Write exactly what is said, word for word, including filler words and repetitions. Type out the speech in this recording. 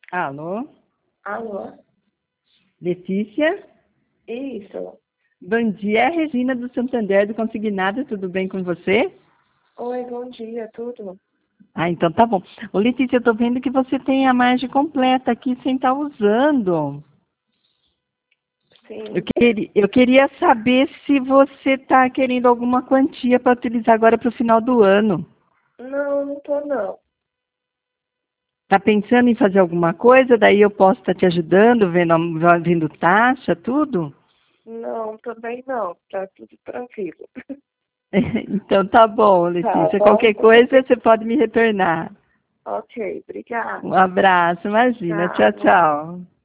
Alô? Alô? Letícia? Isso. Bom dia, é a Regina do Santander do Consignado, tudo bem com você? Oi, bom dia, tudo? Ah, então tá bom. Ô, Letícia, eu tô vendo que você tem a margem completa aqui sem estar usando. Eu, Sim. queria, eu queria saber se você está querendo alguma quantia para utilizar agora para o final do ano. Não, não tô não. Está pensando em fazer alguma coisa? Daí eu posso estar te ajudando, vendo, vendo taxa, tudo? Não, também não. Tá tudo tranquilo. Então tá bom, Tá Letícia. bom? Qualquer coisa você pode me retornar. Ok, Um obrigada. abraço, imagina. Tchau, Tchau. tchau.